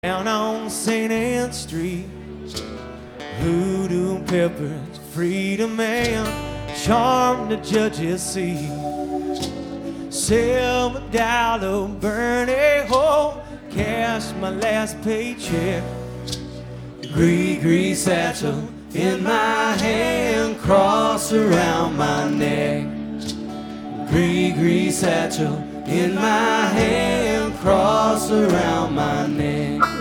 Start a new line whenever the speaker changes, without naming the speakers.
Down on St. Anne Street, Voodoo Peppers, Freedom Man, charm the judge's seat. $7 Bernie hole, cash my last paycheck. Gree satchel in my hand, cross around my neck. Gree satchel in my hand, cross around my neck.